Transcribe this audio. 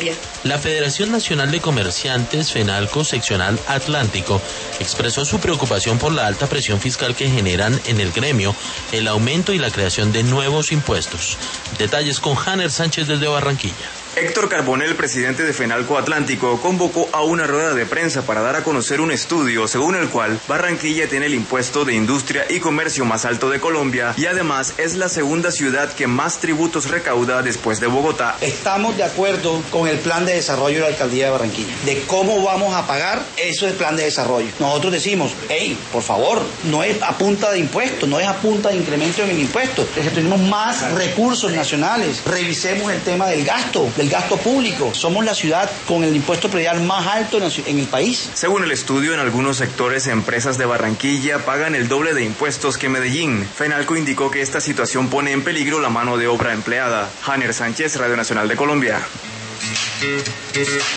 Colombia. La Federación Nacional de Comerciantes, FENALCO, seccional Atlántico, expresó su preocupación por la alta presión fiscal que generan en el gremio el aumento y la creación de nuevos impuestos. Detalles con Hanner Sánchez desde Barranquilla. Héctor Carbonell, presidente de FENALCO Atlántico, convocó a una rueda de prensa para dar a conocer un estudio según el cual Barranquilla tiene el impuesto de industria y comercio más alto de Colombia y además es la segunda ciudad que más tributos recauda después de Bogotá. Estamos de acuerdo con el plan de desarrollo de la alcaldía de Barranquilla, de cómo vamos a pagar, eso es el plan de desarrollo. Nosotros decimos, por favor, no es a punta de impuestos, no es a punta de incremento en el impuesto, es que tenemos más recursos nacionales, revisemos el tema del gasto público. Somos la ciudad con el impuesto predial más alto en el país. Según el estudio, en algunos sectores, empresas de Barranquilla pagan el doble de impuestos que Medellín. FENALCO indicó que esta situación pone en peligro la mano de obra empleada. Hanner Sánchez, Radio Nacional de Colombia.